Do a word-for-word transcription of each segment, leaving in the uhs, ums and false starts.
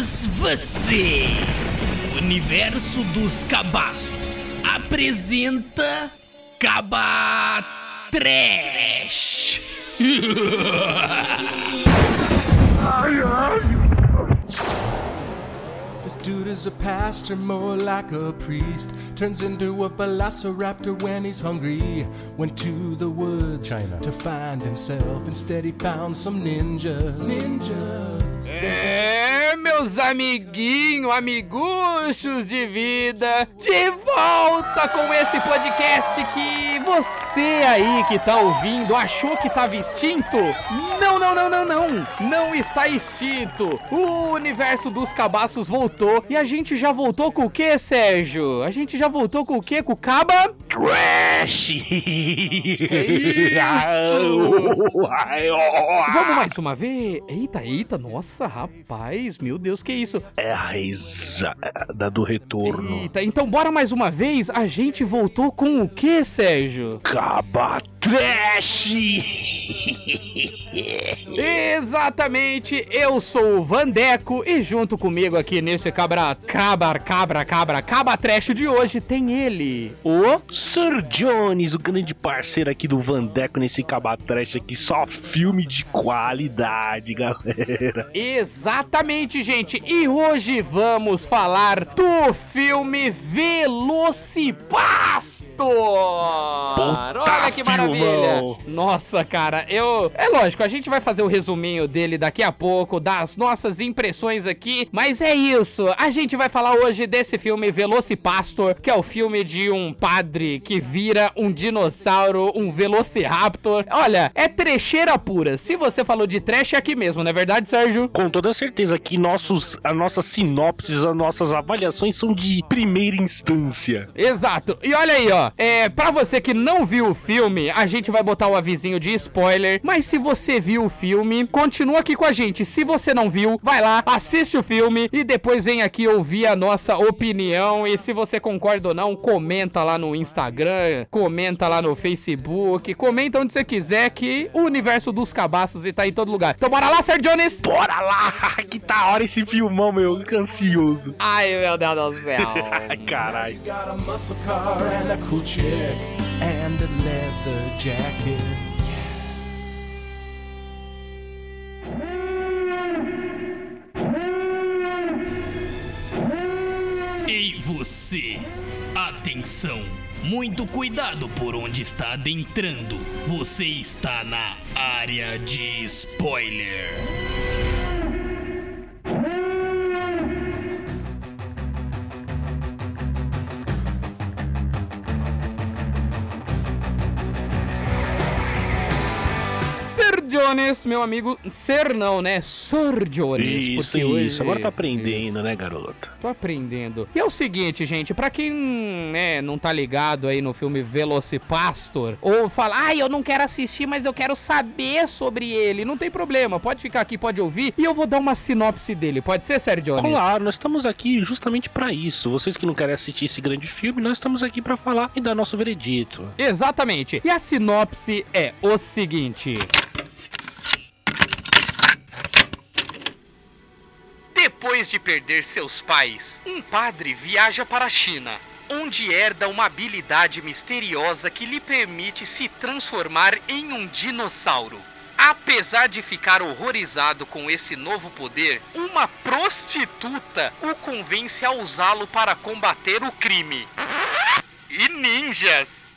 Mas você, o universo dos cabaços, apresenta Caba Trash. This dude is a pastor, more like a priest. Turns into a velociraptor when he's hungry. Went to the woods China to find himself. Instead he found some ninjas. Ninjas. É, meus amiguinhos, amiguchos de vida, de volta com esse podcast que você aí que tá ouvindo achou que tava extinto? Não, não, não, não, não, não está extinto. O universo dos cabaços voltou e a gente já voltou com o que, Sérgio? A gente já voltou com o que? Com o Caba Trash! É isso! Vamos mais uma vez? Eita, eita, nossa, rapaz, meu Deus, que isso? É a risada do retorno. Eita, então bora mais uma vez? A gente voltou com o que, Sérgio? Caba Trash! Exatamente, eu sou o Vandeco e junto comigo aqui nesse cabra, cabra, cabra, cabra, Caba Trash de hoje tem ele, o... Sir Jones, o grande parceiro aqui do Vandeco nesse Caba Trash aqui, só filme de qualidade, galera. Exatamente, gente, e hoje vamos falar do filme Velocipastor. Puta, olha que maravilha. filmão. Nossa, cara, eu... É lógico, a gente vai fazer o resuminho dele daqui a pouco, das nossas impressões aqui, mas é isso, a gente vai falar hoje desse filme Velocipastor, que é o filme de um padre que vira um dinossauro, um velociraptor. Olha, é trecheira pura. Se você falou de trash, é aqui mesmo, não é verdade, Sérgio? Com toda certeza que nossos, as nossas sinopses, as nossas avaliações são de primeira instância. Exato. E olha aí, ó, é, pra você que não viu o filme, a gente vai botar o avisinho de spoiler, mas se você viu o filme, continua aqui com a gente. Se você não viu, vai lá, assiste o filme e depois vem aqui ouvir a nossa opinião. E se você concorda ou não, comenta lá no Instagram, comenta lá no Facebook, comenta onde você quiser, que o universo dos cabaços está em todo lugar. Então bora lá, Sérgio Jones! Bora lá, que da hora esse filmão, meu, que ansioso. Ai, meu Deus do céu. Ai, caralho. Got a muscle car and a cool chick and a leather jacket. Ei você, atenção, muito cuidado por onde está adentrando. Você está na área de spoiler. Sir Jones, meu amigo, ser não, né? Sir Jones. Isso, porque isso. hoje... Agora tá aprendendo, né, garoto? Tô aprendendo. E é o seguinte, gente, pra quem, né, não tá ligado aí no filme Velocipastor, ou fala, ai, eu não quero assistir, mas eu quero saber sobre ele, não tem problema, pode ficar aqui, pode ouvir, e eu vou dar uma sinopse dele, pode ser, Sérgio Jones? Claro, nós estamos aqui justamente pra isso. Vocês que não querem assistir esse grande filme, nós estamos aqui pra falar e dar nosso veredito. Exatamente. E a sinopse é o seguinte... Depois de perder seus pais, um padre viaja para a China, onde herda uma habilidade misteriosa que lhe permite se transformar em um dinossauro. Apesar de ficar horrorizado com esse novo poder, uma prostituta o convence a usá-lo para combater o crime. E ninjas!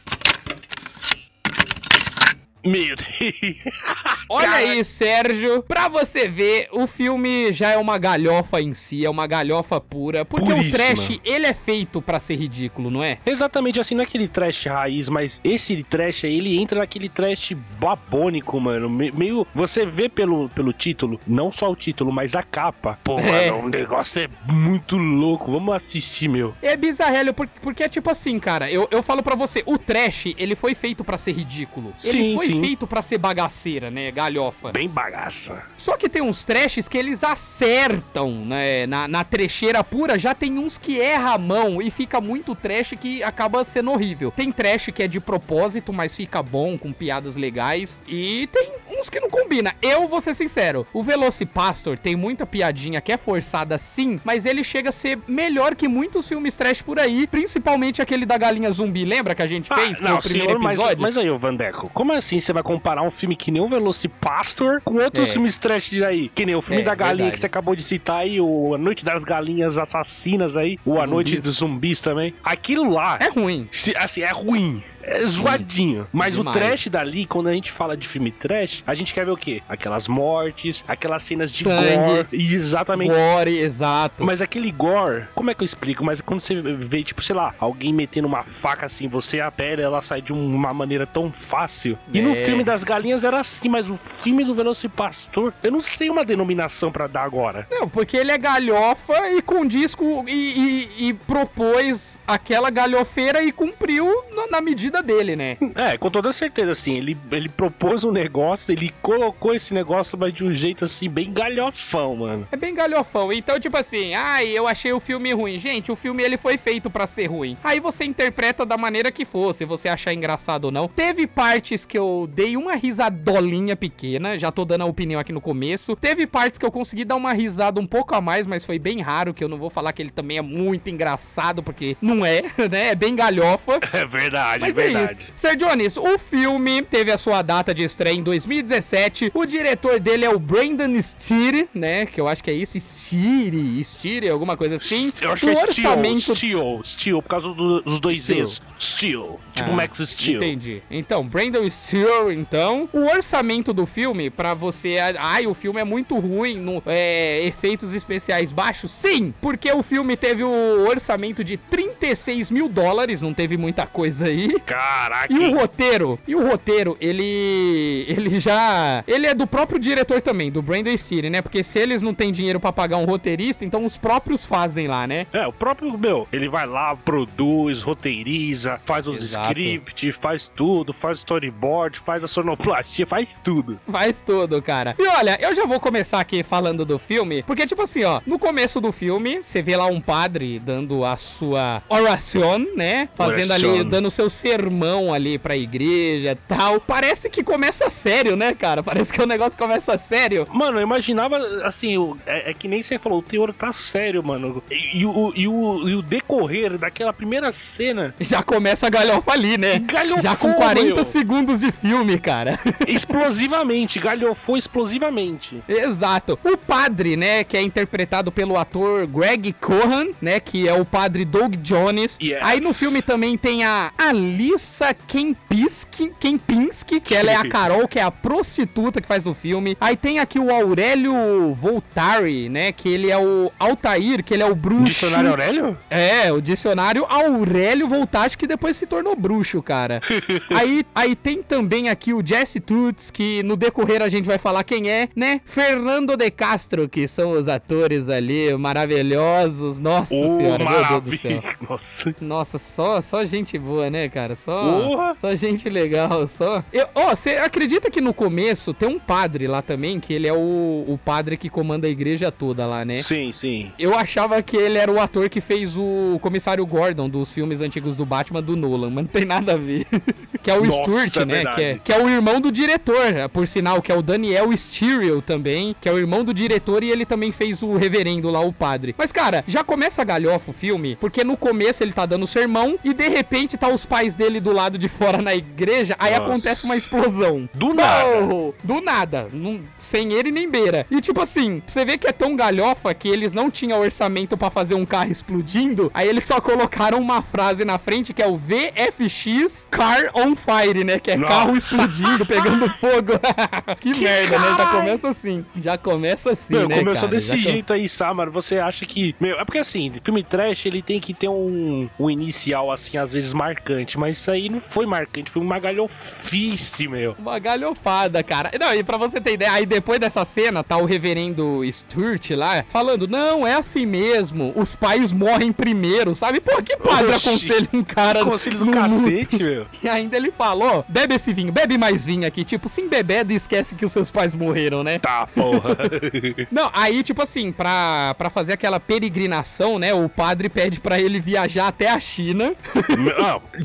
Meu Deus. Olha aí, Sérgio, pra você ver, o filme já é uma galhofa em si, é uma galhofa pura, porque Puríssima. o trash, ele é feito pra ser ridículo, não é? Exatamente assim, não é aquele trash raiz, mas esse trash aí, ele entra naquele trash babônico, mano. Me- meio, você vê pelo, pelo título, não só o título, mas a capa. Pô, É. mano, o negócio é muito louco. Vamos assistir, meu. É bizarrelho, porque, porque é tipo assim, cara, eu, eu falo pra você, o trash, ele foi feito pra ser ridículo. Ele Sim, foi sim. feito pra ser bagaceira, né, galhofa. Bem bagaça. Só que tem uns trashes que eles acertam, né, na, na trecheira pura, já tem uns que erra a mão e fica muito trash que acaba sendo horrível. Tem trash que é de propósito, mas fica bom, com piadas legais, e tem uns que não combina. Eu vou ser sincero, o Velocipastor tem muita piadinha que é forçada sim, mas ele chega a ser melhor que muitos filmes trash por aí, principalmente aquele da galinha zumbi, lembra que a gente fez ah, não, no primeiro senhor, episódio? Mas, mas aí, ô Vandeco, como assim você vai comparar um filme que nem o Velocipastor com outros É. filmes trash aí? Que nem o filme É, da galinha verdade. que você acabou de citar aí, o A Noite das Galinhas Assassinas aí, o A Zumbis. Noite dos Zumbis também. Aquilo lá, É ruim. se- assim, é ruim. É zoadinho. Mas Demais. o trash dali, quando a gente fala de filme trash, a gente quer ver o quê? Aquelas mortes, aquelas cenas de Sangue. gore. Exatamente. Gore, exato. Mas aquele gore, como é que eu explico? Mas quando você vê, tipo, sei lá, alguém metendo uma faca assim, você a pele, ela sai de uma maneira tão fácil. E no É. filme das galinhas era assim, mas o filme do Velocipastor, eu não sei uma denominação pra dar agora. Não, porque ele é galhofa e com disco e, e- e propôs aquela galhofeira e cumpriu na, na medida dele, né? É, com toda certeza, assim, ele, ele propôs um negócio, ele colocou esse negócio, mas de um jeito assim, bem galhofão, mano. É bem galhofão. Então, tipo assim, ai, eu achei o filme ruim. Gente, o filme ele foi feito pra ser ruim. Aí você interpreta da maneira que for, se você achar engraçado ou não. Teve partes que eu dei uma risadolinha pequena, já tô dando a opinião aqui no começo. Teve partes que eu consegui dar uma risada um pouco a mais, mas foi bem raro, que eu não vou falar que ele também é muito engraçado, porque não é, né? É bem galhofa. É verdade, Mas é é verdade. isso. Sir Jones, o filme teve a sua data de estreia em dois mil e dezessete. O diretor dele é o Brandon Steere, né? Que eu acho que é esse Steere, Steere, alguma coisa assim. Eu acho que o é orçamento... Steel, Steel, Steel, por causa do- dos dois Steel. Z's. Steel, tipo Ah, Max Steel. Entendi. Então, Brandon Steele, então. O orçamento do filme, pra você... Ai, o filme é muito ruim, no, é, efeitos especiais baixos. Sim, porque o filme teve o orçamento de trinta e seis mil dólares, não teve muita coisa aí. Caraca, E o hein? roteiro, e o roteiro, ele ele já, ele é do próprio diretor também, do Brandon Steere, né? Porque se eles não têm dinheiro pra pagar um roteirista, então os próprios fazem lá, né? É, o próprio, meu, ele vai lá, produz, roteiriza, faz os Exato. scripts, faz tudo, faz storyboard, faz a sonoplastia, faz tudo. Faz tudo, cara. E olha, eu já vou começar aqui falando do filme, porque tipo assim, ó, no começo do filme, você vê lá um padre dando a sua oração, né? Fazendo ali, Oração. dando o seu sermão ali pra igreja e tal. Parece que começa sério, né, cara? Parece que o negócio começa sério. Mano, eu imaginava, assim, o- é, é que nem você falou, o teor tá sério, mano. E, e o, e, o, e o decorrer daquela primeira cena, Já começa a galhofa ali, né? Galhofou, Já com quarenta meu. segundos de filme, cara. explosivamente, galhofou explosivamente. Exato. O padre, né, que é interpretado pelo ator Greg Cohan, né, que é o padre Doug Jones. Yes. Aí no filme também tem a Alissa Kempinski, Kempinski, que ela é a Carol, que é a prostituta que faz no filme. Aí tem aqui o Aurélio Voltari, né, que ele é o Altair, que ele é o bruxo. Dicionário Aurélio? É, o dicionário Aurélio Voltaire, que depois se tornou bruxo, cara. aí, aí tem também aqui o Jesse Toots, que no decorrer a gente vai falar quem é, né? Fernando de Castro, que são os atores ali maravilhosos. Nossa Ô, senhora, meu Deus do céu. maravilha. Nossa. Nossa, só, só gente boa, né, cara? Só, Porra. só gente legal, só. Ó, você acredita que no começo tem um padre lá também, que ele é o, o padre que comanda a igreja toda lá, né? Sim, sim. Eu achava que ele era o ator que fez o comissário Gordon dos filmes antigos do Batman do Nolan, mas não tem nada a ver. que é o Nossa, Stewart, é né? verdade. Que é, que é o irmão do diretor, por sinal, que é o Daniel Stiriel também, que é o irmão do diretor e ele também fez o reverendo lá, o padre. Mas, cara, já começa a galhofa o filme, porque no começo ele tá dando sermão e de repente tá os pais dele do lado de fora na igreja, aí Nossa. acontece uma explosão. Do nada. Oh, do nada. Não- sem ele nem beira. E tipo assim, você vê que é tão galhofa que eles não tinham orçamento pra fazer um carro explodindo, aí eles só colocaram uma frase na frente que é o V F X Car on Fire, né? Que é Nossa. carro explodindo, pegando fogo. que, Que merda, né? Já caralho. começa assim. Já começa assim, Meu, né, começou cara? desse Já com- jeito aí, Samar. Você acha que. Meu, é porque assim, filme trash ele tem que ter um, um inicial, assim, às vezes marcante. Mas isso aí não foi marcante, foi uma galhofice, meu. Uma galhofada, cara. Não, e pra você ter ideia, aí depois dessa cena, tá o reverendo Stewart lá, falando, não, é assim mesmo, os pais morrem primeiro, sabe? Pô, que padre Oxi. aconselha um cara Conselho do no cacete, luto? meu. E ainda ele falou, bebe esse vinho, bebe mais vinho aqui, tipo, se embebeda e esquece que os seus pais morreram, né? Tá, porra. Não, aí, tipo assim, pra, pra fazer aquela peregrinação, né, o padre pede pra ele viajar até a China. Ah, de tantos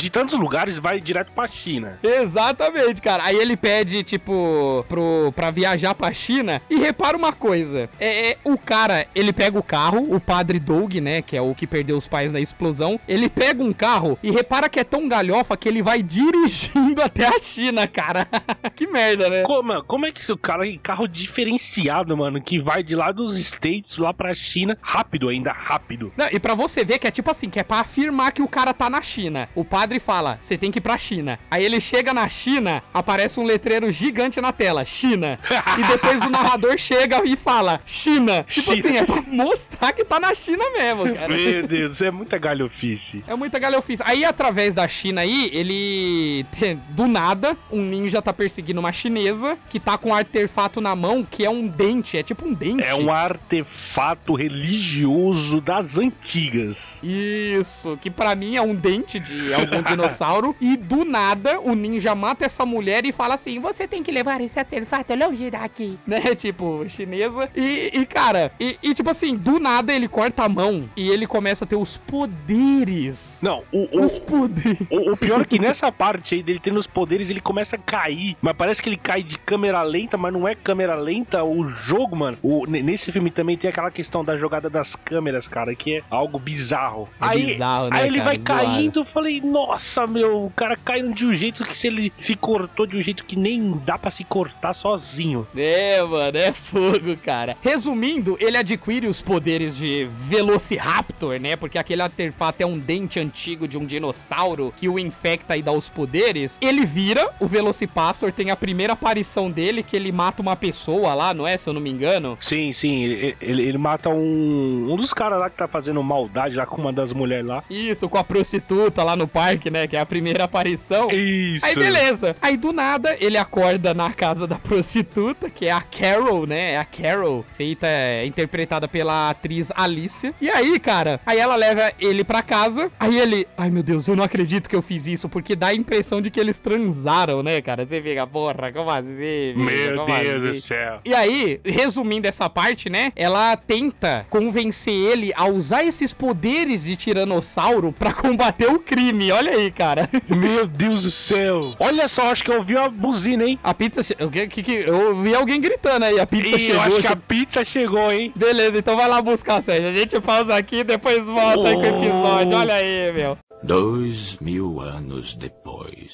lugares vai direto pra China. Exatamente, cara. Aí ele pede, tipo, pro, pra viajar pra China. E repara uma coisa. É, é, o cara, ele pega o carro, o padre Doug, né, que é o que perdeu os pais na explosão. Ele pega um carro e repara que é tão galhofa que ele vai dirigindo até a China, cara. Que merda, né? Como, como é que esse cara tem carro diferenciado, mano, que vai de lá dos States lá pra China, rápido ainda, rápido. Não, e pra você ver que é tipo assim, que é pra afirmar que o cara tá na China. O padre fala, você tem que ir pra China. Aí ele chega na China, aparece um letreiro gigante na tela, China. E depois o narrador chega e fala, China. Tipo China. assim, é pra mostrar que tá na China mesmo, cara. Meu Deus, é muita galhofice. É muita galhofice. Aí, através da China aí, ele... Do nada, um ninja tá perseguindo uma chinesa que tá com um artefato na mão, que é um dente. É tipo um dente. É um artefato religioso das antigas. Isso, que pra mim é um dente de algum dinossauro. E do nada, o ninja mata essa mulher e fala assim, você tem que levar esse artefato longe daqui. Né, tipo, chinesa. E, e cara, e, e tipo assim, do nada ele corta a mão e ele começa a ter os poderes. Não, o, o, Os poderes. o, o pior é que nessa parte aí dele tendo os poderes, ele começa a cair. Mas parece que ele cai de câmera lenta, mas não é câmera lenta. O jogo, mano, o, nesse filme também tem aquela questão da jogada das câmeras, cara, que é algo bizarro. É aí bizarro, né, aí ele cara? vai Zoado. caindo, eu falei, nossa, meu, o cara cai de um jeito que se ele se cortou de um jeito que nem dá pra se cortar sozinho. É, mano, é fogo, cara. Resumindo, ele adquire os poderes de Velociraptor, né? Porque aquele artefato é um dente antigo de um dinossauro que o infecta e dá os poderes. Ele vira o Velocipastor, tem a primeira aparição dele, que ele mata uma pessoa lá, não é? Se eu não me engano. Sim, sim, ele, ele, ele mata um, um dos caras lá que tá fazendo maldade lá com uma das mulheres lá. Isso, com a prostituta lá no parque, né? Que é a primeira aparição. Isso. Aí beleza. Aí do nada ele acorda na casa da prostituta, que é a Carol, né? É a Carol, feita, é, interpretada pela atriz Alicia. E aí, cara, aí ela leva ele pra casa. Aí ele, ai meu Deus, eu não acredito que eu fiz isso, porque dá a impressão de que eles transaram, né, cara? Você fica, porra, como assim? Filho? Meu Como Deus assim? do céu. E aí, resumindo essa parte, né? Ela tenta convencer ele a usar esses poderes de tiranossauro pra combater o crime. Olha aí, cara. Meu Deus do céu. Olha só, acho que eu ouvi uma buzina, hein? A pizza... che- O que, que, que- eu ouvi alguém gritando aí. A pizza Ih, chegou. eu acho que che- a pizza chegou, hein? Beleza, então vai lá buscar, Sérgio. A gente pausa aqui e depois volta aí com o episódio. Olha aí, meu. Dois mil anos depois.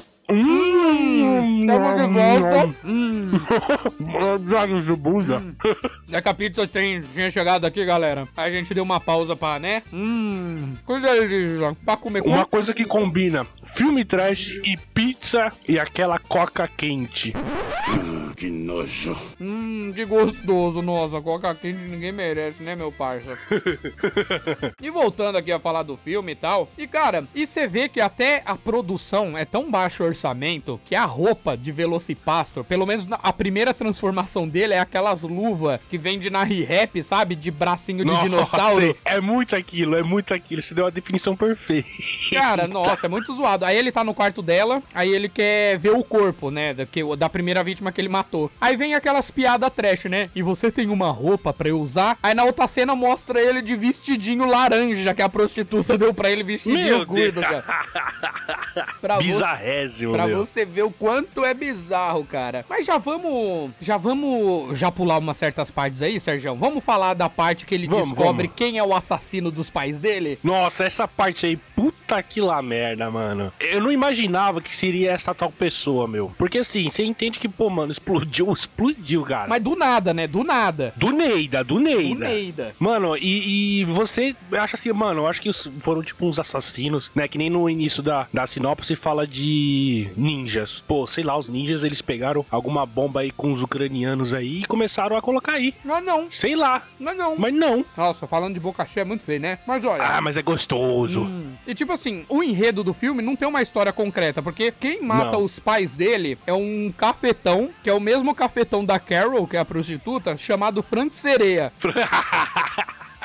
Hum, Estamos de volta. Hum. Olhos de bunda. É que a pizza tem, tinha chegado aqui, galera. Aí a gente deu uma pausa pra, né? Hum. Coisa delícia. Pra comer com... Uma coisa que combina filme trash e pizza e aquela coca quente. Que nojo. Hum, que gostoso. Nossa, coca quente ninguém merece, né, meu parça? E voltando aqui a falar do filme e tal. E, cara, e você vê que até a produção é tão baixo orçamento que a roupa de Velocipastor, pelo menos na- a primeira transformação dele é aquelas luvas que vende na Re-Rap, sabe? De bracinho de dinossauro. É muito aquilo, é muito aquilo. Você deu a definição perfeita. Cara, nossa, é muito zoado. Aí ele tá no quarto dela, aí ele quer ver o corpo, né, da, que, da primeira vítima que ele matou. Aí vem aquelas piadas trash, né? E você tem uma roupa pra eu usar? Aí na outra cena mostra ele de vestidinho laranja, que a prostituta deu pra ele vestidinho Meu gordo, Deus. cara. Pra vo- Bizarrésimo, Pra meu. você ver o quanto é bizarro, cara. Mas já vamos... Já vamos... Já pular umas certas partes aí, Sérgio? Vamos falar da parte que ele Vamos, descobre vamos. quem é o assassino dos pais dele? Nossa, essa parte aí, puta que lá merda, mano. Eu não imaginava que seria essa tal pessoa, meu. Porque assim, você entende que, pô, mano, explodiu, explodiu, cara. Mas do nada, né? Do nada. Do Neida, do Do Neida. Neida. Mano, e, e você acha assim, mano, eu acho que os- foram tipo uns assassinos, né? Que nem no início da, da sinopse fala de ninjas. Pô, sei lá, os ninjas eles pegaram alguma bomba aí com os ucranianos aí e começaram a colocar aí. Não, não. Sei lá, Não, não. mas não. Nossa, falando de boca cheia é muito feio, né? Mas olha... Ah, mas é gostoso. Hum. E tipo assim, o enredo do filme não tem uma história concreta, porque quem mata Não. os pais dele é um cafetão, que é o mesmo cafetão da Carol, que é a prostituta, chamado Frank Sereia.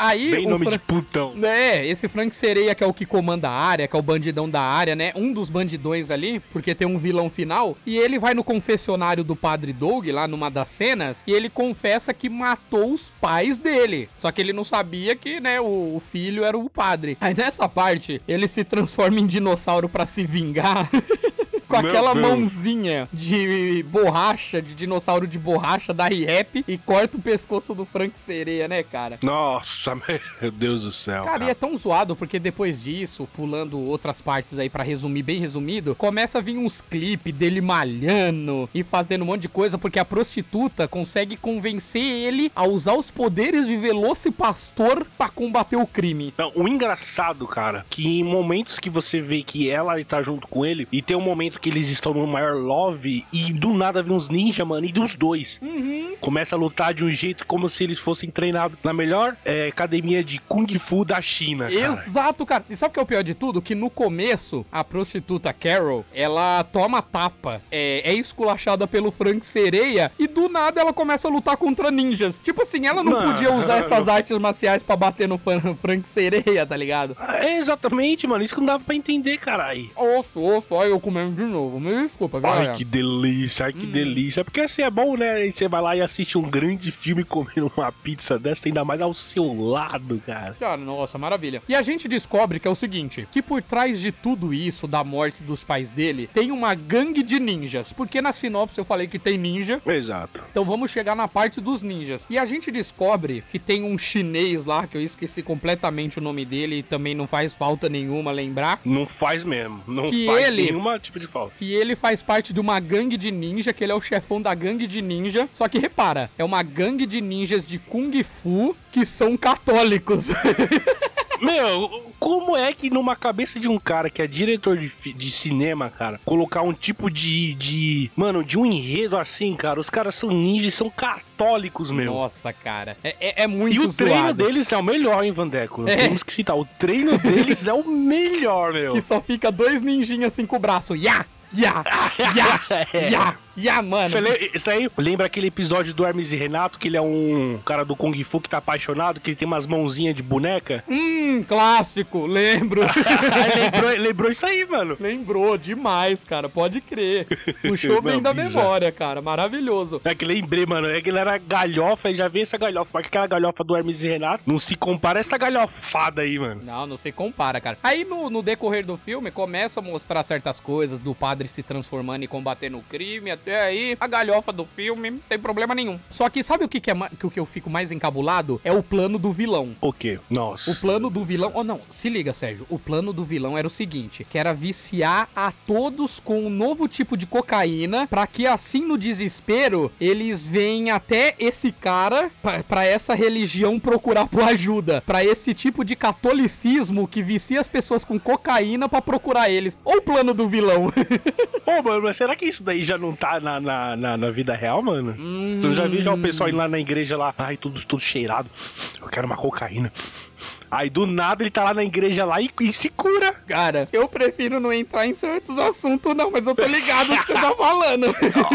Aí Bem o nome Fran... de putão. É, esse Frank Sereia, que é o que comanda a área, que é o bandidão da área, né? Um dos bandidões ali, porque tem um vilão final. E ele vai no confessionário do Padre Doug, lá numa das cenas, e ele confessa que matou os pais dele. Só que ele não sabia que, né, o, o filho era o padre. Aí nessa parte, ele se transforma em dinossauro pra se vingar. Com Meu aquela Deus. mãozinha de borracha, de dinossauro de borracha da R-Rap e corta o pescoço do Frank Sereia, né, cara? Nossa, meu Deus do céu, Cara, cara. e é tão zoado porque depois disso, pulando outras partes aí pra resumir, bem resumido, começa a vir uns clipes dele malhando e fazendo um monte de coisa porque a prostituta consegue convencer ele a usar os poderes de Velocipastor pra combater o crime. Não, o engraçado, cara, que em momentos que você vê que ela tá junto com ele, e tem um momento que eles estão no maior love, e do nada vem uns ninja, mano, e dos dois. Uhum. Começa a lutar de um jeito como se eles fossem treinados na melhor é, academia de Kung Fu da China, cara. Exato, cara. E sabe o que é o pior de tudo? Que no começo, a prostituta Carol, ela toma tapa, é, é esculachada pelo Frank Sereia, e do nada ela começa a lutar contra ninjas. Tipo assim, ela não Mano. podia usar essas artes marciais pra bater no Fran- Frank Sereia, tá ligado? É, exatamente, mano, isso que não dava pra entender, caralho. Osso, osso, olha eu comendo de novo. Me desculpa, galera. Ai, que delícia, ai, que delícia. Porque assim é bom, né? Aí você vai lá e assiste um grande filme comendo uma pizza dessa, ainda mais ao seu lado, cara. Cara, nossa, maravilha. E a gente descobre que é o seguinte, que por trás de tudo isso, da morte dos pais dele, tem uma gangue de ninjas. Porque na sinopse eu falei que tem ninja. Exato. Então vamos chegar na parte dos ninjas. E a gente descobre que tem um chinês lá, que eu esqueci completamente o nome dele, e também não faz falta nenhuma lembrar. Não faz mesmo. Não Que faz ele- nenhuma tipo de falta. Que ele faz parte de uma gangue de ninja, que ele é o chefão da gangue de ninja. Só que repara, é uma gangue de ninjas de Kung Fu que são católicos. Meu, como é que numa cabeça de um cara que é diretor de, fi- de cinema, cara, colocar um tipo de, de... Mano, de um enredo assim, cara, os caras são ninjas, são católicos, meu. Nossa, cara. É, é, é muito E o treino zoado. deles é o melhor, hein, Vandeco? É. Temos que citar, o treino deles é o melhor, meu. Que só fica dois ninjinhas assim com o braço. Ya! Ya! Ya! Ya! Ya, mano. Você lembra, isso aí lembra aquele episódio do Hermes e Renato, que ele é um cara do Kung Fu que tá apaixonado, que ele tem umas mãozinhas de boneca? Hum, clássico. Lembro. Aí lembrou, lembrou isso aí, mano. Lembrou demais, cara. Pode crer. Puxou bem Não, da bizarro. memória, cara. Maravilhoso. É que lembrei, mano, é que ele era galhofa e já vi essa galhofa, mas aquela galhofa do Hermes e Renato não se compara a essa galhofada aí, mano. Não, não se compara, cara. Aí no, no decorrer do filme começa a mostrar certas coisas do padre se transformando e combatendo o crime. Até aí, a galhofa do filme, não tem problema nenhum. Só que sabe o que, que é ma- que, o que eu fico mais encabulado? É o plano do vilão. O quê? Nossa. O plano do vilão... Oh, não, se liga, Sérgio. O plano do vilão era o seguinte, que era viciar a todos com um novo tipo de cocaína, pra que assim, no desespero, eles venham até esse cara, pra, pra essa religião procurar por ajuda. Pra esse tipo de catolicismo que vicia as pessoas com cocaína pra procurar eles. Ou o plano do vilão. Ô, mano, mas será que isso daí já não tá na, na, na, na vida real, mano? Hum. Você não já viu já o pessoal indo lá na igreja lá, ai, tudo, tudo cheirado, eu quero uma cocaína. Aí do nada ele tá lá na igreja lá e, e se cura. Cara, eu prefiro não entrar em certos assuntos não, mas eu tô ligado do que você tá falando.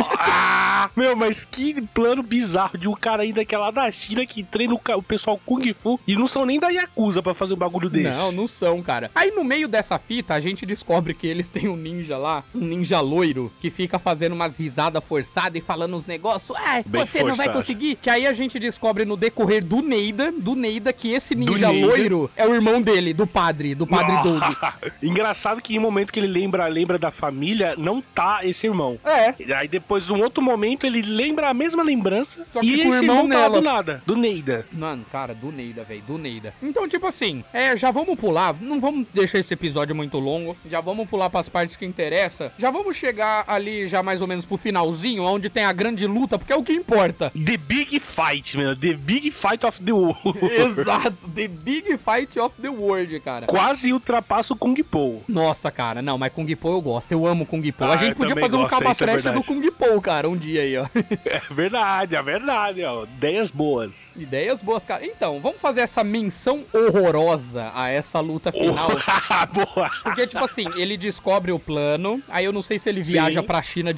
Ah, meu, mas que plano bizarro de um cara ainda que é lá da China que treina o, ca- o pessoal Kung Fu e não são nem da Yakuza pra fazer um bagulho desse. Não, não são, cara. Aí no meio dessa fita, a gente descobre que eles têm um ninja lá, um ninja loiro, que fica fazendo umas risadas forçadas e falando uns negócios. Ah, Bem você não vai forçado. conseguir. Que aí a gente descobre no decorrer do Neida, do Neida, que esse ninja Neida. loiro é o irmão dele, do padre, do padre Doug. Engraçado que em um momento que ele lembra, lembra da família, não tá esse irmão. É. E aí depois, num outro momento, ele lembra a mesma lembrança Só que e com o esse irmão irmão tá nela. do nada, do Neida. Mano, cara, do Neida, velho, do Neida. Então, tipo assim, é, já vamos pular, não vamos deixar esse episódio muito longo, já vamos pular pras partes que interessam, já vamos chegar ali já mais ou menos pro finalzinho, onde tem a grande luta, porque é o que importa. The Big Fight, meu. The Big Fight of the World. Exato, The Big Fight of the World, cara. Quase ultrapassa o Kung Po. Nossa, cara, não, mas Kung Po eu gosto, eu amo Kung Po. Ah, a gente eu podia também fazer um gosto, isso é cabatrecha do verdade. Kung Po, cara, um dia aí, ó. É verdade, é verdade, ó. Ideias boas. Ideias boas, cara. Então, vamos fazer essa menção horrorosa a essa luta final. Boa. Porque, tipo assim, ele descobre o plano, aí eu não sei se ele viaja Sim. pra China de novo pra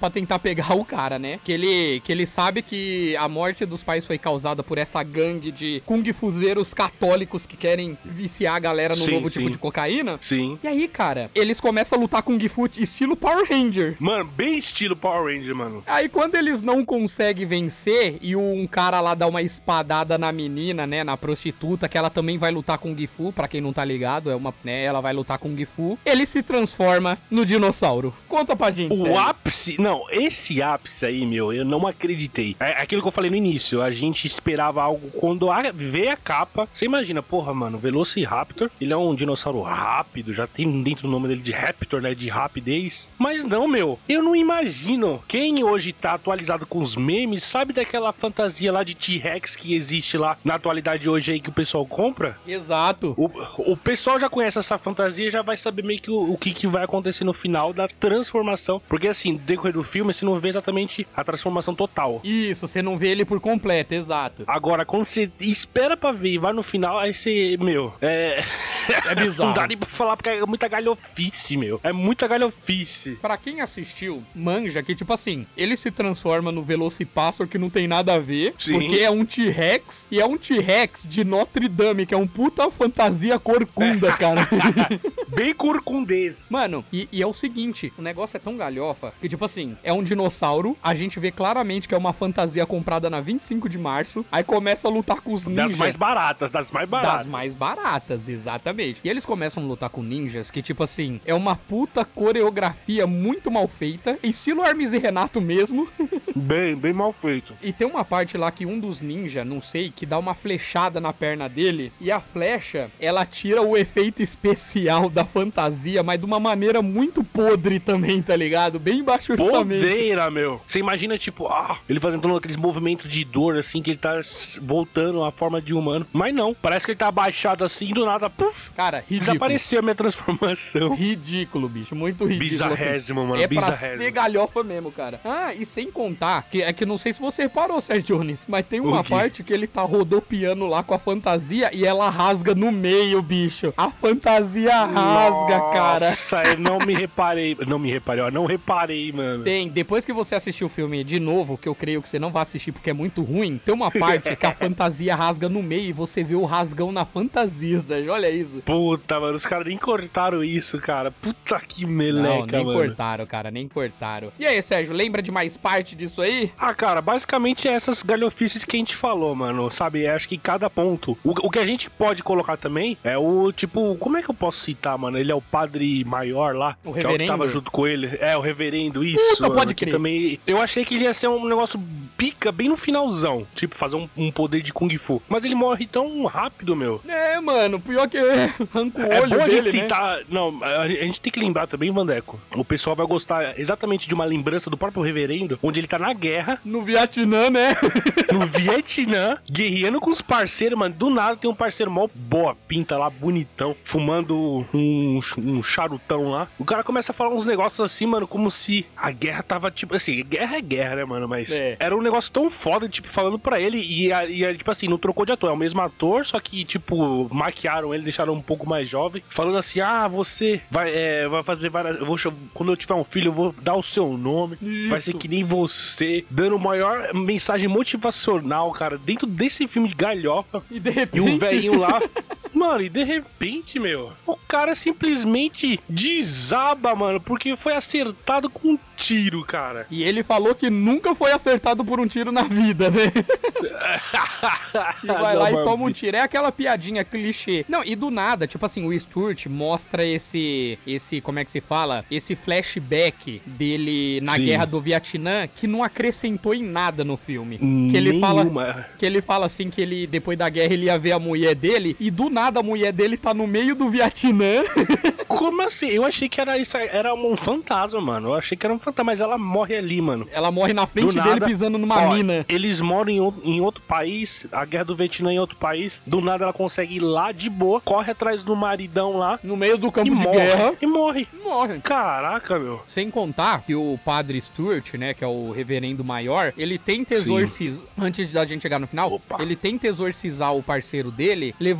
pra tentar pegar o cara, né? Que ele, que ele sabe que a morte dos pais foi causada por essa gangue de kung fuzeiros católicos que querem viciar a galera no Sim, novo sim. tipo de cocaína. Sim. E aí, cara, eles começam a lutar Kung Fu estilo Power Ranger. Mano, bem estilo Power Ranger, mano. Aí quando eles não conseguem vencer e um cara lá dá uma espadada na menina, né, na prostituta, que ela também vai lutar Kung Fu, pra quem não tá ligado, é uma, né, ela vai lutar Kung Fu, ele se transforma no dinossauro. Conta pra gente, O Sérgio. ápice, não, esse ápice aí, meu, eu não acreditei. É aquilo que eu falei no início, a gente esperava algo, quando a, vê a capa, você imagina, porra, mano, Velociraptor, ele é um dinossauro rápido, já tem dentro do nome dele de Raptor, né, de rapidez, mas não, meu, eu não imagino. Quem hoje tá atualizado com os memes, sabe daquela fantasia lá de T-Rex que existe lá na atualidade hoje aí que o pessoal compra? Exato. O, o pessoal já conhece essa fantasia e já vai saber meio que o, o que, que vai acontecer no final da transformação. Porque assim, no decorrer do filme, você não vê exatamente a transformação total. Isso, você não vê ele por completo, exato. Agora, quando você espera pra ver e vai no final, aí você, meu, é... É bizarro. Não dá nem pra falar porque é muita galhofice, meu. É muita galhofice. Pra quem assistiu, manja que, tipo assim, ele se transforma no Velocipastor, que não tem nada a ver, Sim. porque é um T-Rex, e é um T-Rex de Notre Dame, que é um puta fantasia corcunda, cara. Bem corcundês. Mano, e, e é o seguinte, o negócio é tão galhofa, que tipo assim, é um dinossauro, a gente vê claramente que é uma fantasia comprada na vinte e cinco de março, aí começa a lutar com os ninjas. Das mais baratas, das mais baratas. Das mais baratas, exatamente. E eles começam a lutar com ninjas que, tipo assim, é uma puta coreografia muito mal feita, estilo Hermes e Renato mesmo. Bem, bem mal feito. E tem uma parte lá que um dos ninjas, não sei, que dá uma flechada na perna dele, e a flecha, ela tira o efeito especial da fantasia, mas de uma maneira muito podre também, tá ligado? Bem baixo orçamento. Podeira, meu. Você imagina, tipo, ah, ele fazendo aqueles movimentos de dor, assim, que ele tá s- voltando à forma de humano. Mas não, parece que ele tá abaixado assim, do nada, puf, Cara, ridículo. desapareceu a minha transformação. Ridículo, bicho, muito ridículo. Bizarrésimo, assim. mano, É pra bizarrésimo. ser galhofa mesmo, cara. Ah, e sem contar, que é que não sei se você reparou, Sérgio Jones, mas tem uma O quê? parte que ele tá rodopiando lá com a fantasia e ela rasga no meio, bicho. A fantasia rasga, cara. Nossa, eu não me reparei. Não me reparei, ó, não reparei, mano. Tem, depois que você assistir o filme de novo, que eu creio que você não vai assistir porque é muito ruim, tem uma parte que a fantasia rasga no meio e você vê o rasgão na fantasia, Sérgio. Olha isso. Puta, mano, os caras nem cortaram isso, cara. Puta que Não, meleca, nem mano. cortaram, cara, nem cortaram. E aí, Sérgio, lembra de mais parte disso aí? Ah, cara, basicamente é essas galhofices que a gente falou, mano, sabe? Eu acho que cada ponto... O, o que a gente pode colocar também é o, tipo... Como é que eu posso citar, mano? Ele é o padre maior lá. O que é reverendo? que tava junto com ele. É, o reverendo, isso. Puta, pode mano, que crer. também... Eu achei que ele ia ser um negócio pica bem no finalzão. Tipo, fazer um, um poder de Kung Fu. Mas ele morre tão rápido, meu. É, mano, pior que arranca o É olho bom a dele, gente né? citar... Não, a a gente tem que lembrar também, Vandeco. O pessoal vai gostar exatamente de uma lembrança do próprio reverendo, onde ele tá na guerra, No Vietnã, né? no Vietnã, guerreando com os parceiros, mano. Do nada tem um parceiro mó boa pinta lá, bonitão, fumando um, um charutão lá. O cara começa a falar uns negócios assim, mano, como se a guerra tava, tipo assim, guerra é guerra, né, mano? Mas É. era um negócio tão foda, tipo, falando pra ele. E, a- e a- tipo assim, não trocou de ator, é o mesmo ator, só que, tipo, maquiaram ele, deixaram um pouco mais jovem. Falando assim, ah, você vai, é, vai fazer várias. Eu vou, cham- quando eu tiver um filho, eu vou dar o seu nome. Vai ser Isso. que nem você. Dando maior mensagem motivacional, cara, dentro desse filme de galhofa. E de E repente... o velhinho lá. Mano, e de repente, meu, o cara simplesmente desaba, mano, porque foi acertado com um tiro, cara. E ele falou que nunca foi acertado por um tiro na vida, né? E vai lá e toma um tiro. É aquela piadinha clichê. Não, e do nada, tipo assim, o Stuart mostra esse, esse, como é que se fala? Esse flashback dele na Sim. guerra do Vietnã, que não acrescentou em nada no filme. Que ele fala, Nenhuma. que ele fala assim, que ele, depois da guerra, ele ia ver a mulher dele, e do nada a mulher dele tá no meio do Vietnã. Como assim? Eu achei que era isso, era um fantasma, mano. Eu achei que era um fantasma, mas ela morre ali, mano. Ela morre na frente Do dele nada, pisando numa ó, mina. Eles moram em outro, em outro país, a guerra do Vietnã em outro país. Do nada ela consegue ir lá de boa, corre atrás do maridão lá No meio do campo e de morre. guerra. E morre. Morre. Caraca, meu. Sem contar que o padre Stuart, né, que é o reverendo maior, ele tenta exorcizar, antes da gente chegar no final, Opa. ele tenta exorcizar o parceiro dele, levando ele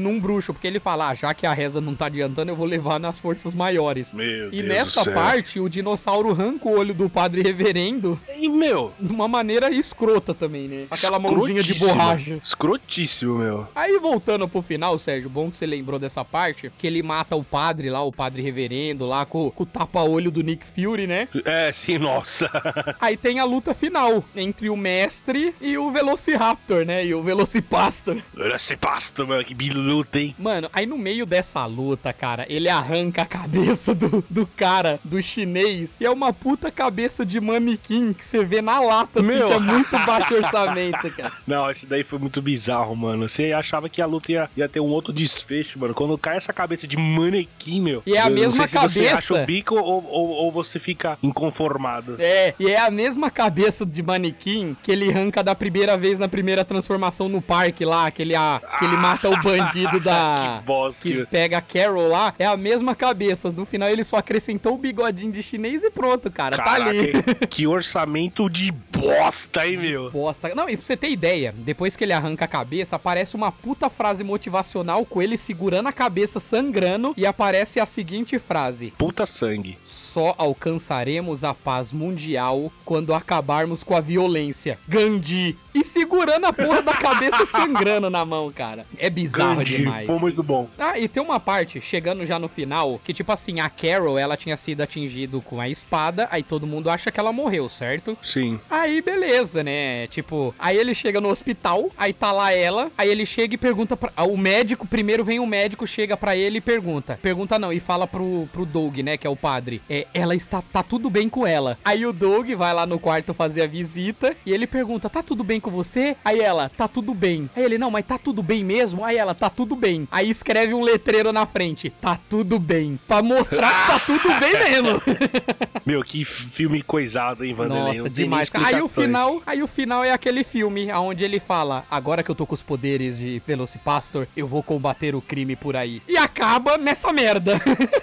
num bruxo, porque ele fala, ah, já que a reza não tá adiantando, eu vou levar nas forças maiores. Meu e Deus nessa do céu. parte, o dinossauro arranca o olho do padre reverendo E, meu... de uma maneira escrota também, né? Aquela mãozinha de escrotíssimo. borracha. Escrotíssimo, meu. Aí, voltando pro final, Sérgio, bom que você lembrou dessa parte, que ele mata o padre lá, o padre reverendo lá, com, com o tapa-olho do Nick Fury, né? É, sim, nossa. Aí tem a luta final entre o mestre e o Velociraptor, né? E o Velocipastor. Esse pasto, mano, que biluta, hein? Mano, aí no meio dessa luta, cara, ele arranca a cabeça do, do cara, do chinês, e é uma puta cabeça de manequim que você vê na lata, assim, Meu. que é muito baixo orçamento, cara. Não, esse daí foi muito bizarro, mano. Você achava que a luta ia, ia ter um outro desfecho, mano. Quando cai essa cabeça de manequim, meu. E é a eu mesma não sei se você cabeça. acha o bico ou, ou, ou você fica inconformado. É, e é a mesma cabeça de manequim que ele arranca da primeira vez na primeira transformação no parque lá, que ele, a, que ele mata o bandido da... Que bosta. que pega a Carol lá, é a mesma cabeça. No final ele só acrescentou o bigodinho de chinês e pronto, cara, Caraca, tá ali. que orçamento de bosta, hein, meu? Bosta. Não, e pra você ter ideia, depois que ele arranca a cabeça, aparece uma puta frase motivacional com ele segurando a cabeça sangrando e aparece a seguinte frase: Puta sangue. só alcançaremos a paz mundial quando acabarmos com a violência. Gandhi. E segurando a porra da cabeça sangrando na mão, cara. É bizarro Gandhi, demais. foi muito bom. Ah, e tem uma parte, chegando já no final, que tipo assim, a Carol, ela tinha sido atingido com a espada, aí todo mundo acha que ela morreu, certo? Sim. Aí, beleza, né? Tipo, aí ele chega no hospital, aí tá lá ela, aí ele chega e pergunta pra... O médico, primeiro vem o médico, chega pra ele e pergunta. Pergunta não, e fala pro, pro Doug, né, que é o padre. É, ela está... Tá tudo bem com ela. Aí o Doug vai lá no quarto fazer a visita, e ele pergunta, tá tudo bem com você? Aí ela, tá tudo bem. Aí ele, não, mas tá tudo bem mesmo? Aí ela, tá tudo bem. Aí escreve um letreiro na frente, tá tudo bem. Pra mostrar que tá tudo bem mesmo. Meu, que filme coisado, hein, Vanderlei? Nossa, demais. Aí o final, aí o final é aquele filme onde ele fala, agora que eu tô com os poderes de Velocipastor, eu vou combater o crime por aí. E acaba nessa merda.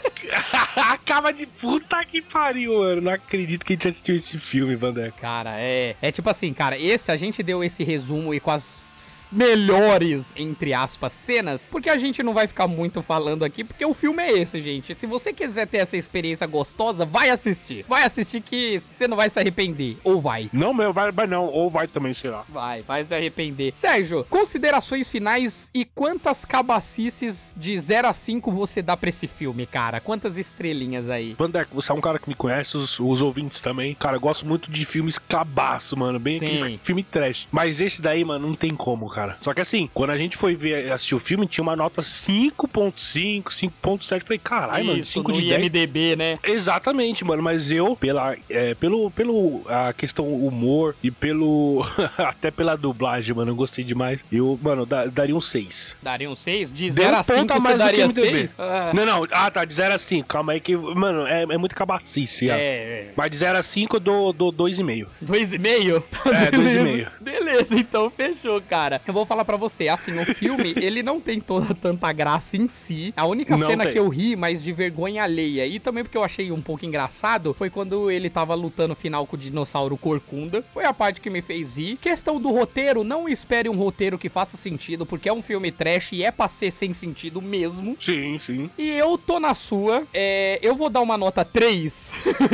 Acaba de puta que pariu, mano. Não acredito que a gente assistiu esse filme, Vandeco. Cara, é... É tipo assim, cara, esse a gente deu esse resumo e com as melhores, entre aspas, cenas, porque a gente não vai ficar muito falando aqui, porque o filme é esse, gente. Se você quiser ter essa experiência gostosa, vai assistir. Vai assistir que você não vai se arrepender. Ou vai. Não, meu, vai, vai não. Ou vai também, sei lá. Vai, vai se arrepender. Sérgio, considerações finais e quantas cabacices de zero a cinco você dá pra esse filme, cara? Quantas estrelinhas aí? Vandeco, você é um cara que me conhece, os, os ouvintes também. Cara, eu gosto muito de filmes cabaço, mano. Bem Sim. aquele filme trash. Mas esse daí, mano, não tem como, cara. Só que assim, quando a gente foi ver, assistir o filme, tinha uma nota cinco ponto cinco, cinco ponto sete. Falei, caralho, mano, cinco de no dez. I M D B, né? Exatamente, mano, mas eu, pela, é, pelo, pelo a questão humor e pelo, até pela dublagem, mano, eu gostei demais. Eu, mano, da, daria um seis. Daria um seis? De Deu zero um a cinco ponto a você mais do que daria M D B. seis? Ah. Não, não, ah tá, de zero a cinco, calma aí que, mano, é, é muito cabacice. É, ó. é. Mas de zero a cinco eu dou, dou dois e meio. Dois e meio? É, dois e Beleza. meio. Beleza, então fechou, cara. Eu vou falar pra você, assim, o filme, ele não tem toda tanta graça em si. A única Não cena tem. que eu ri, mas de vergonha alheia, e também porque eu achei um pouco engraçado, foi quando ele tava lutando no final com o dinossauro Corcunda. Foi a parte que me fez rir. Questão do roteiro, não espere um roteiro que faça sentido, porque é um filme trash e é pra ser sem sentido mesmo. Sim, sim. E eu tô na sua, é, eu vou dar uma nota três.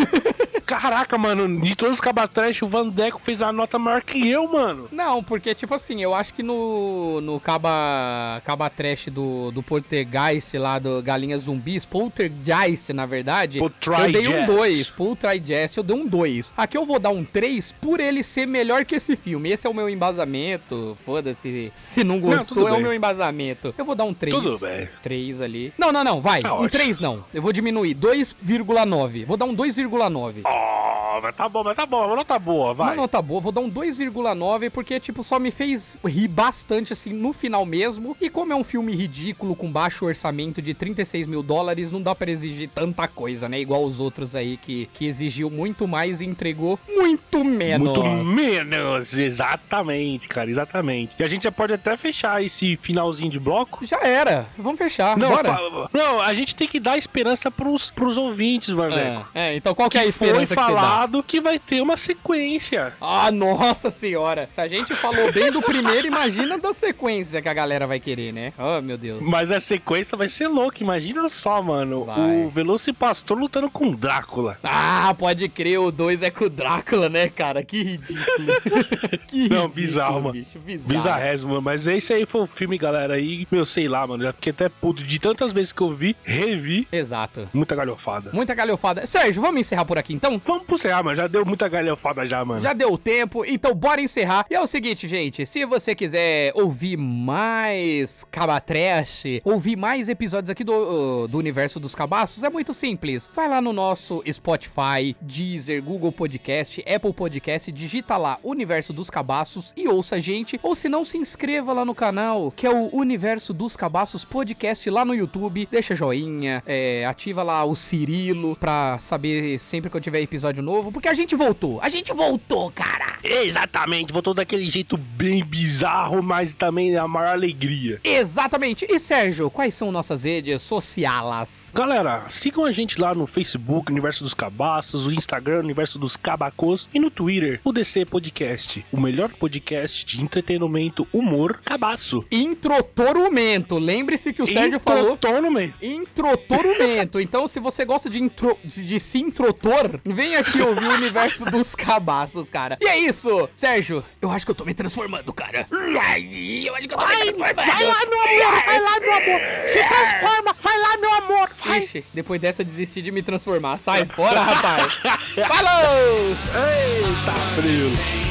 Caraca, mano, de todos os cabatrash, o Vandeco fez a nota maior que eu, mano. Não, porque, tipo assim, eu acho que no, no Caba, Caba Trash do, do Poltergeist lá, do Galinha Zumbis, Poltergeist, na verdade, eu dei um dois. Poltergeist, eu dei um dois. Aqui eu vou dar um três por ele ser melhor que esse filme. Esse é o meu embasamento. Foda-se. Se não gostou, Não, é o bem. meu embasamento. Eu vou dar um três. Tudo bem. três ali. Não, não, não, vai. Tá um ótimo. três não. Eu vou diminuir. dois vírgula nove. Vou dar um dois vírgula nove. Oh, mas tá bom, mas tá bom, a nota boa, vai. Uma nota boa, vou dar um dois vírgula nove porque, tipo, só me fez rir bastante, assim, no final mesmo. E como é um filme ridículo, com baixo orçamento de trinta e seis mil dólares, não dá pra exigir tanta coisa, né? Igual os outros aí que, que exigiu muito mais e entregou muito menos. Muito menos, exatamente, cara, exatamente. E a gente já pode até fechar esse finalzinho de bloco. Já era, vamos fechar, Não, bora. fa- não, a gente tem que dar esperança pros, pros ouvintes, Vandeco. É, é, então qual que é a Que esperança foi que você dá? avisado que vai ter uma sequência. Ah, nossa senhora. Se a gente falou bem do primeiro, imagina da sequência que a galera vai querer, né? Oh, meu Deus. Mas a sequência vai ser louca, imagina só, mano. Vai. O Velocipastor lutando com o Drácula. Ah, pode crer, o dois é com o Drácula, né, cara? Que ridículo. Que ridículo, Não, bizarro, mano. bicho, bizarro. Bizarrésimo, mano. Mas esse aí foi o filme, galera, aí, meu, sei lá, mano. Já fiquei até puto de tantas vezes que eu vi, revi. Exato. Muita galhofada. Muita galhofada. Sérgio, vamos encerrar por aqui, então? Vamos pro encerrar, mano. Já deu muita galhofada já, mano. Já deu tempo, então bora encerrar. E é o seguinte, gente, se você quiser ouvir mais Cabatrash, ouvir mais episódios aqui do, do Universo dos Cabaços, é muito simples. Vai lá no nosso Spotify, Deezer, Google Podcast, Apple Podcast, digita lá Universo dos Cabaços e ouça a gente. Ou se não, se inscreva lá no canal, que é o Universo dos Cabaços Podcast lá no YouTube. Deixa joinha, é, ativa lá o Cirilo pra saber sempre que eu tiver episódio novo, porque a gente voltou. A gente voltou, cara! Exatamente, voltou daquele jeito bem bizarro, mas também a maior alegria. Exatamente. E Sérgio, quais são nossas redes sociais? Galera, sigam a gente lá no Facebook, Universo dos Cabaços, o Instagram, Universo dos Cabacos, e no Twitter, o D C Podcast, o melhor podcast de entretenimento, humor, cabaço. Introtorumento. Lembre-se que o Sérgio falou... Introtorumento. Introtorumento. Então, se você gosta de, intro... de se introtor, vem aqui ouvir o Universo dos Cabaços, cara. E é isso, Sérgio. Eu acho que eu tô me transformando, cara. Ai, eu acho que eu tô me transformando. Vai lá, meu amor, vai lá, meu amor. Se transforma, vai lá, meu amor. Vai. Ixi, depois dessa desisti de me transformar. Sai fora, rapaz. Falou! Eita, frio.